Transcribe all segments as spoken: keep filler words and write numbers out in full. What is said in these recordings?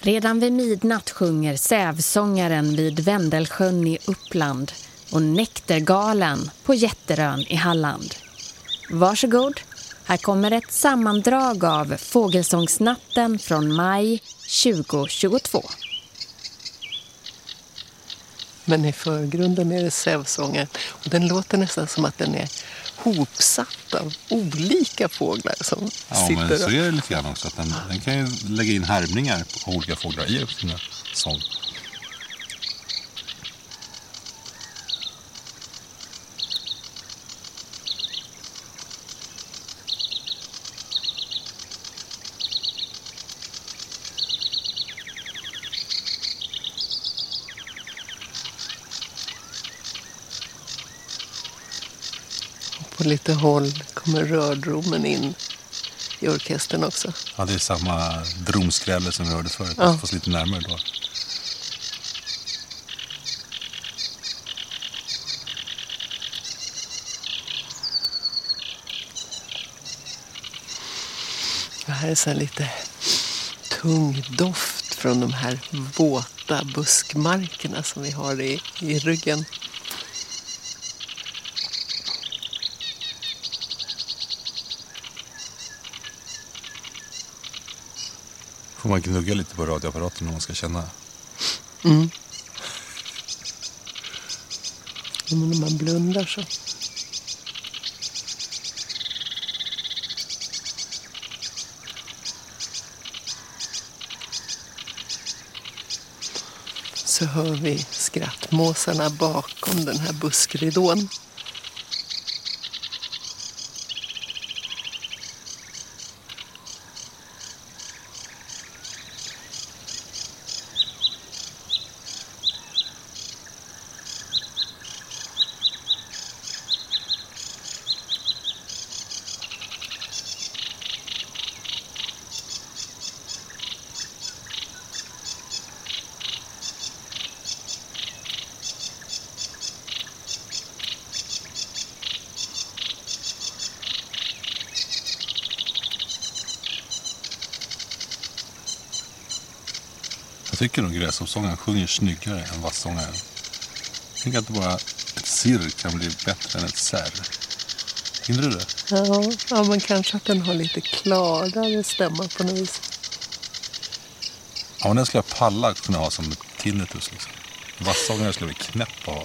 Redan vid midnatt sjunger sävsångaren vid Vendelsjön i Uppland och näktergalen på Jätterön i Halland. Varsågod, här kommer ett sammandrag av Fågelsångsnatten från maj tjugohundratjugotvå. Men i förgrunden är det sävsången och den låter nästan som att den är hopsatt av olika fåglar som ja, sitter. Ja, men så är det lite grann också. Att den, den kan ju lägga in härmningar på olika fåglar i sina sång. På lite håll kommer rördromen in i orkestern också. Ja, det är samma dromskrälle som vi hörde förut. Ja. Fast lite närmare då. Det här är så här lite tung doft från de här våta buskmarkerna som vi har i, i ryggen. Får man gnugga lite på radioapparaten om man ska känna. Mm. Men när man blundar så. Så hör vi skrattmåsarna bakom den här buskridån. Jag tycker nog gräshoppsångaren sjunger snyggare än vassångaren. Jag tänker att det bara ett sirr kan bli bättre än ett särr. Hinner du det? Ja, ja, men kanske att den har lite klarare stämma på något vis. Ja, men den skulle jag palla kunna ha som tinnitus liksom. Vassångaren skulle bli knäpp att ha.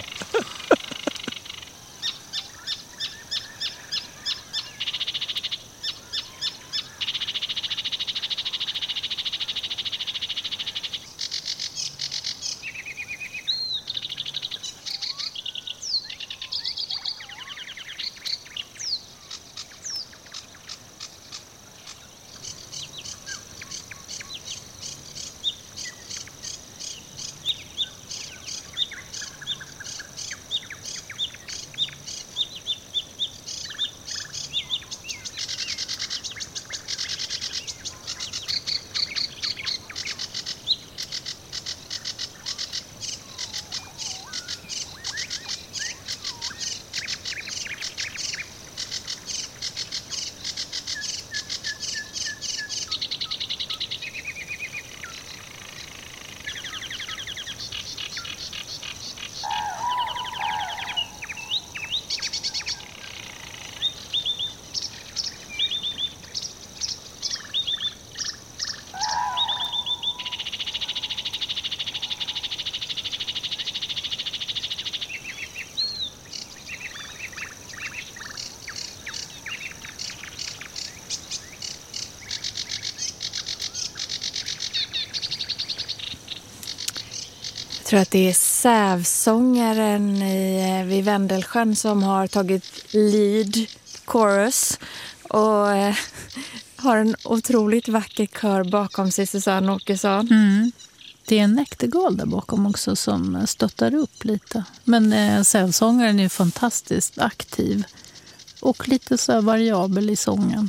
Jag tror att det är sävsångaren i, vid Vendelsjön som har tagit lead chorus och eh, har en otroligt vacker kör bakom sig, Susanne Åkesson. Mm. Det är en näktergal där bakom också som stöttar upp lite. Men eh, sävsångaren är fantastiskt aktiv och lite så variabel i sången.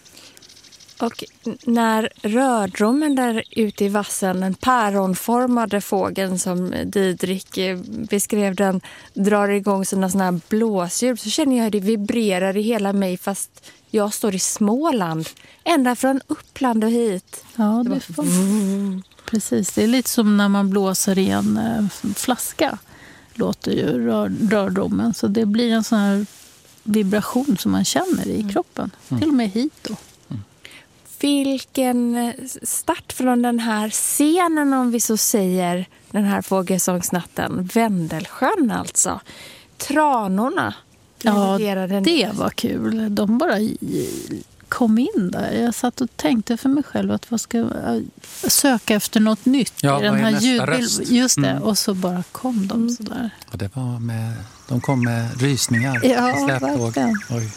Och när rördromen där ute i vassen, den päronformade fågeln som Didrik beskrev den, drar igång sina såna här blåsljud, så känner jag att det vibrerar i hela mig fast jag står i Småland. Ända från Uppland och hit. Ja, det, det får... precis. Det är lite som när man blåser i en eh, flaska. Låter ju rör, rördromen. Så det blir en sån här vibration som man känner i kroppen. Mm. Till och med hit då. Mm. Vilken start från den här scenen, om vi så säger, den här fågelsångsnatten. Vendelsjön alltså. Tranorna. Ja, det var kul. De bara kom in där. Jag satt och tänkte för mig själv att vad ska jag söka efter något nytt ja, i den här ljudbilden. Just det, mm. och så bara kom de så där. Och det var med, de kom med rysningar. Ja, verkligen. Oj.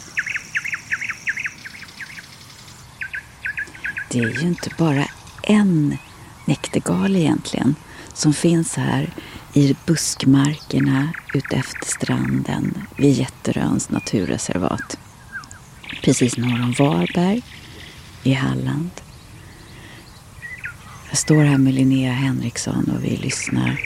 Det är ju inte bara en näktergal egentligen som finns här i buskmarkerna utefter stranden vid Jätteröns naturreservat. Precis norr om Varberg i Halland. Jag står här med Linnea Henriksson och vi lyssnar.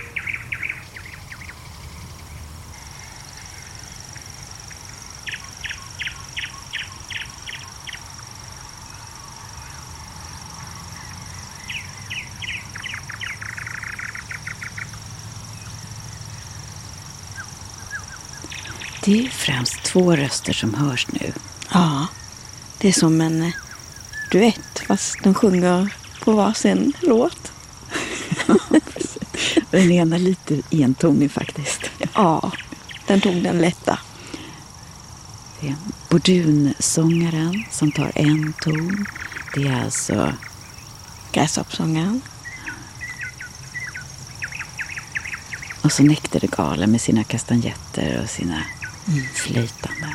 Det är främst två röster som hörs nu. Ja, det är som en duett fast de sjunger på varsin låt. Den ena lite entonig faktiskt. Ja, den tog den lätta. Det är bordunsångaren som tar en ton. Det är alltså gräshoppsångaren. Och så näktergalen med sina kastanjetter och sina mm. flöjtande.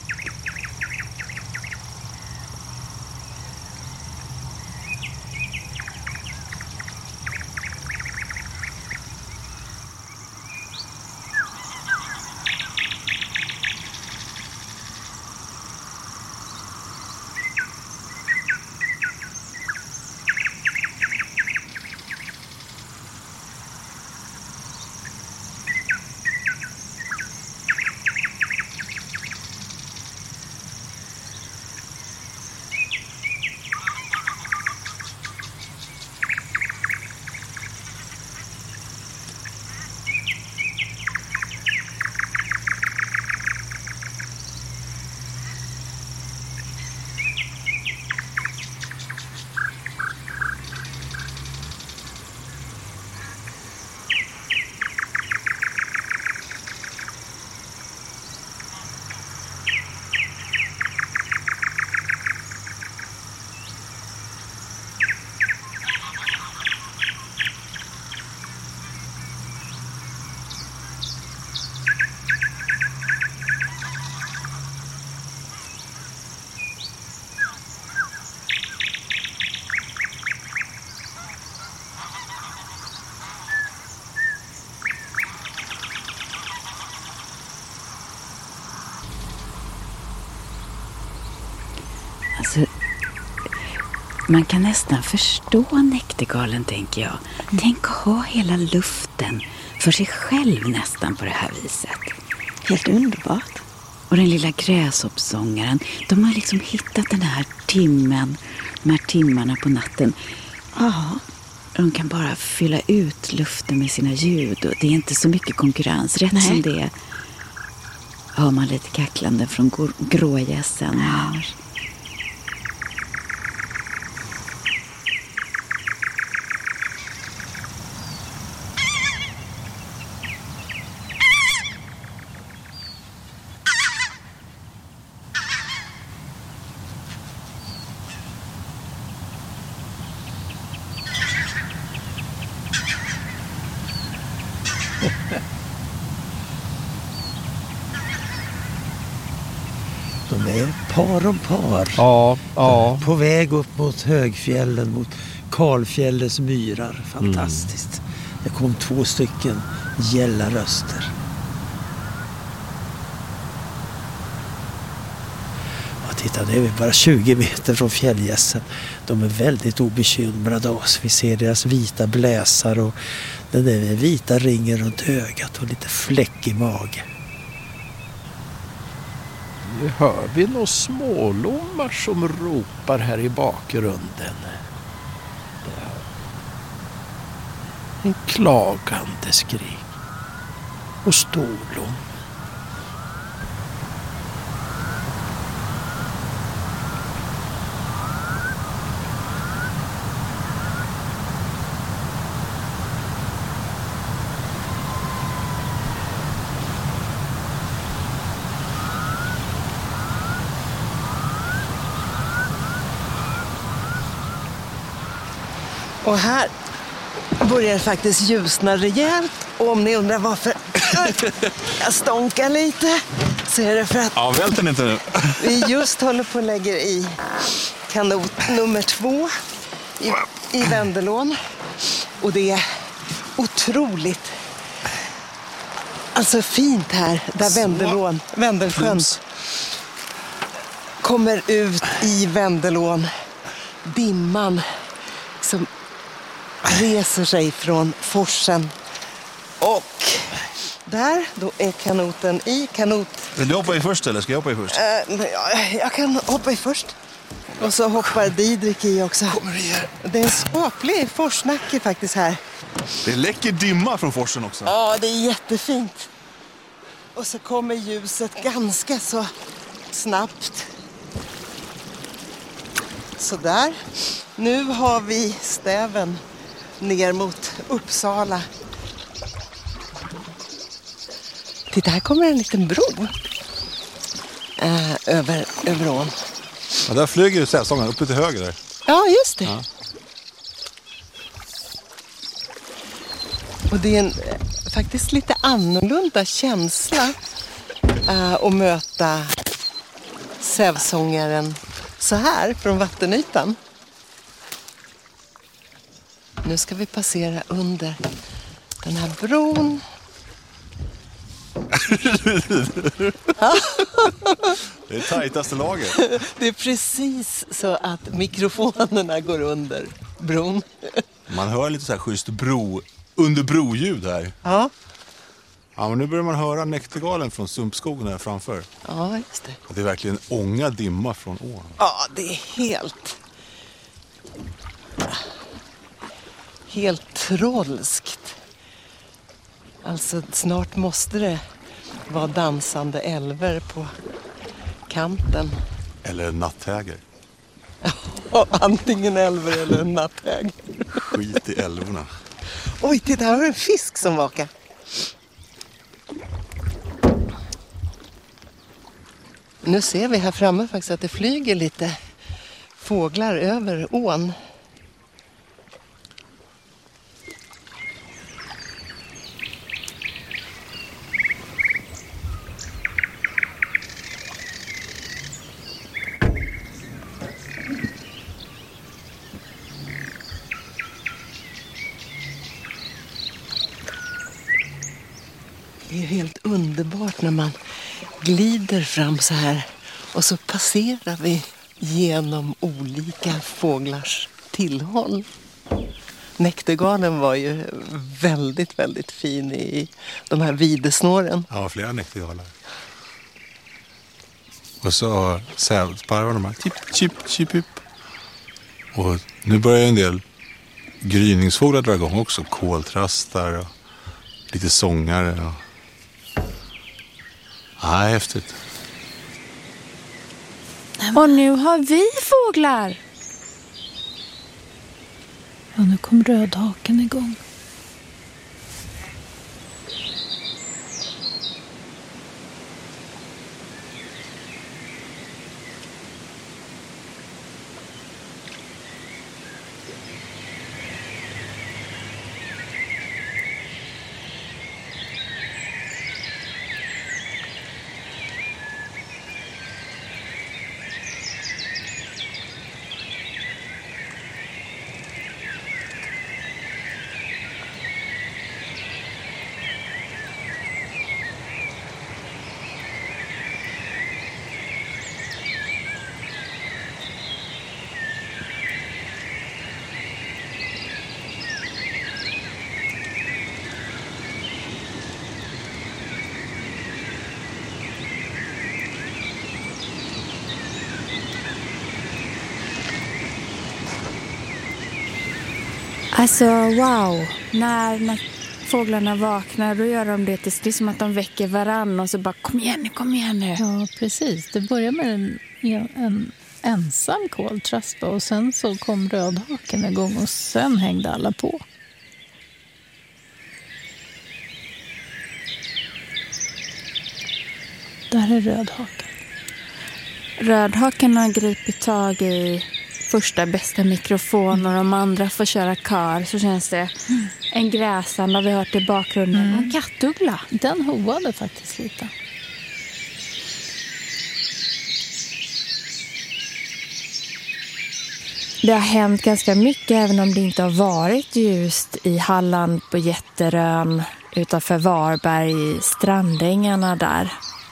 Alltså, man kan nästan förstå näktergalen, tänker jag. Mm. Tänk att ha hela luften för sig själv nästan på det här viset. Helt underbart. Och den lilla gräshoppsångaren, de har liksom hittat den här timmen, de här timmarna på natten. Ja, de kan bara fylla ut luften med sina ljud och det är inte så mycket konkurrens. Rätt Nej. Som det är hör man lite kacklande från grågässen. Ja. De är par om par. Ja, ja. På väg upp mot högfjällen, mot Kalfjällets myrar. Fantastiskt. Mm. Det kom två stycken gällaröster. Ja, titta, det är bara tjugo meter från fjällgässen. De är väldigt obekymrade av oss. Vi ser deras vita bläsar och den där vita ringen runt ögat och lite fläck i magen. Nu hör vi några smålommar som ropar här i bakgrunden. En klagande skrik. Och storlom. Och här börjar det faktiskt ljusna rejält. Och om ni undrar varför jag stånkar lite så är det för att Ja, vält den inte nu. vi just håller på att lägga i kanot nummer två i, i Vendelån. Och det är otroligt alltså fint här där Vendelån, Vendelsjön kommer ut i Vendelån. Dimman som reser sig från forsen. Och där, då är kanoten i kanot. Vill du hoppa i först eller ska jag hoppa i först? Uh, jag kan hoppa i först. Och så hoppar Didrik i också. Kommer igen. Det är en skaplig forsnacke faktiskt här. Det är läcker dimma från forsen också. Ja, det är jättefint. Och så kommer ljuset ganska så snabbt. Så där. Nu har vi stäven ner mot Uppsala. Titta, här kommer en liten bro äh, över, över ån. Ja, där flyger ju sävsångaren uppe till höger där. Ja, just det. Ja. Och det är en faktiskt lite annorlunda känsla äh, att möta sävsångaren så här från vattenytan. Nu ska vi passera under den här bron. Det är tajtaste laget. Det är precis så att mikrofonerna går under bron. Man hör lite så här schysst bro, under broljud här. Ja. Ja, men nu börjar man höra näktergalen från sumpskogen här framför. Ja, just det. Det är verkligen ånga dimma från ån. Ja, det är helt... Helt trollskt. Alltså, snart måste det vara dansande älver på kanten. Eller natthäger. Ja, antingen älver eller en natthäg. Skit i älvorna. Oj, titta, här har en fisk som vakar. Nu ser vi här framme faktiskt att det flyger lite fåglar över ån. Det är helt underbart när man glider fram så här och så passerar vi genom olika fåglars tillhåll. Näktergalen var ju väldigt, väldigt fin i de här videsnåren. Ja, flera näktergalar. Och så sävsparvar de här chip, chip, chip, chip. Och nu börjar en del gryningsfåglar dra igång också. Koltrastar och lite sångare. Och... Ja, häftigt. Och nu har vi fåglar. Ja, nu kom rödhaken igång. Alltså wow, när, när fåglarna vaknar då gör de det tills det är som att de väcker varann och så bara kom igen nu, kom igen nu. Ja, precis. Det börjar med en, en ensam koltrast och sen så kom rödhaken igång och sen hängde alla på. Där är rödhaken. Rödhaken har gripit tag i första bästa mikrofon och de andra får köra kör, så känns det. Mm. En gräsand har vi hört i bakgrunden. Mm. En kattuggla. Den hoade faktiskt lite. Det har hänt ganska mycket även om det inte har varit ljust i Halland på Jätterön utanför Varberg, strandängarna där.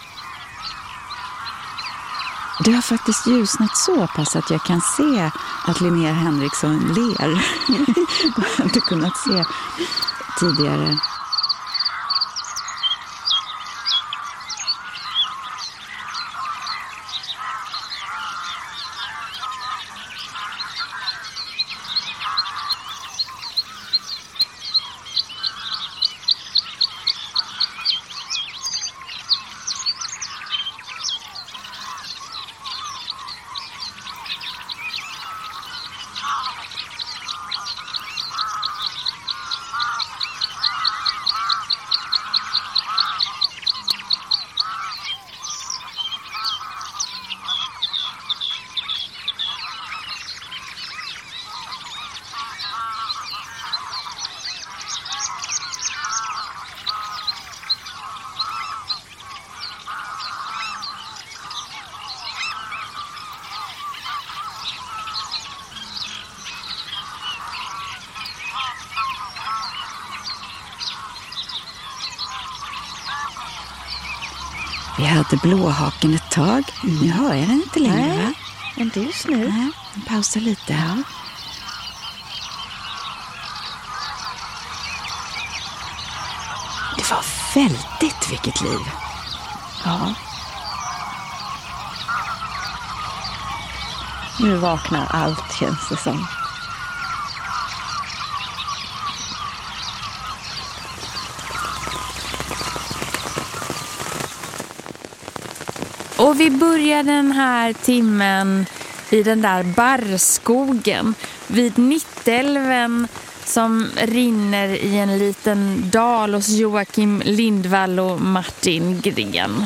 Det har faktiskt ljusnat så pass att jag kan se att Linnea Henriksson ler. Det har jag inte kunnat se tidigare. Vi hade blåhaken ett tag. Nu hör jag den inte längre. Nej, va? inte just nu. Nej, pausa lite. Ja. Det var väldigt vilket liv. Ja. Nu vaknar allt, känns det som. Och vi börjar den här timmen i den där barrskogen vid Nittälven som rinner i en liten dal hos Joakim Lindvall och Martin Gren.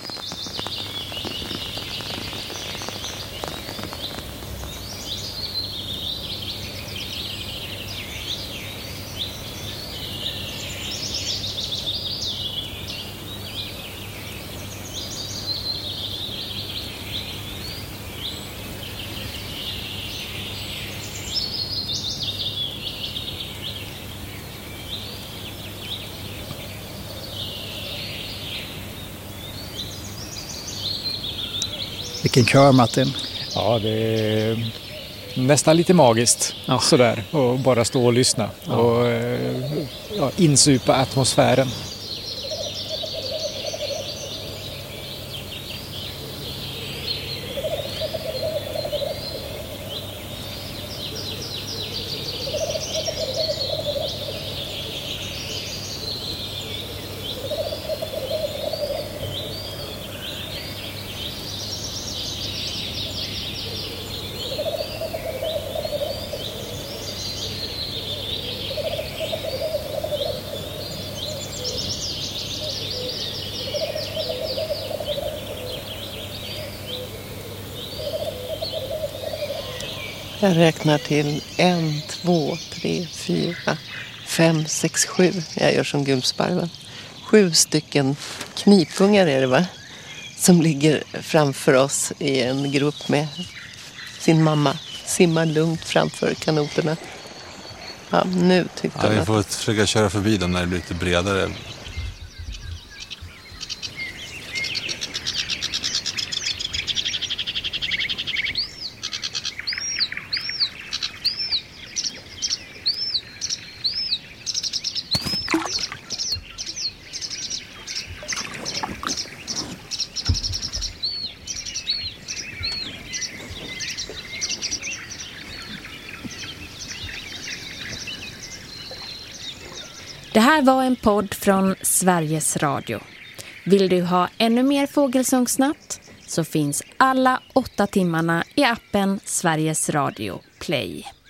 Vilken kör, Martin. Ja, det är nästan lite magiskt. Ja. Sådär. Och bara stå och lyssna. Ja. Och ja, insupa atmosfären. Jag räknar till en, två, tre, fyra, fem, sex, sju. Jag gör som Gulsparven. Sju stycken knipungar är det, va? Som ligger framför oss i en grupp med sin mamma. Simmar lugnt framför kanoterna. Ja, nu tyckte ja, jag vi att... får försöka köra förbi dem när det blir lite bredare. Det här var en podd från Sveriges Radio. Vill du ha ännu mer fågelsångsnatt så finns alla åtta timmarna i appen Sveriges Radio Play.